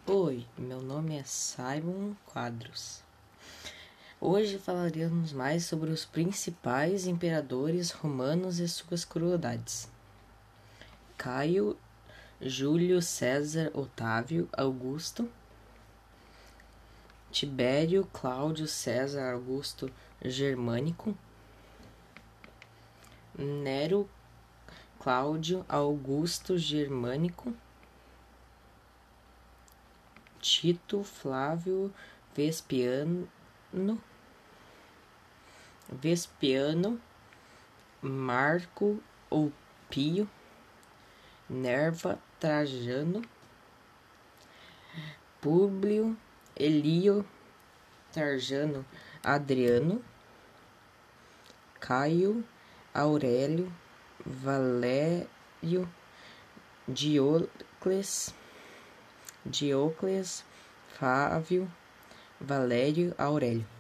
Oi, meu nome é Simon Quadros. Hoje falaremos mais sobre os principais imperadores romanos e suas crueldades. Caio, Júlio César Otávio Augusto, Tibério Cláudio César Augusto Germânico, Nero Cláudio Augusto Germânico, Tito Flávio Vespiano, Marco ou Pio, Nerva Trajano, Públio Elio Trajano Adriano, Caio Aurélio Valério Diocles Flávio Valério Aurélio.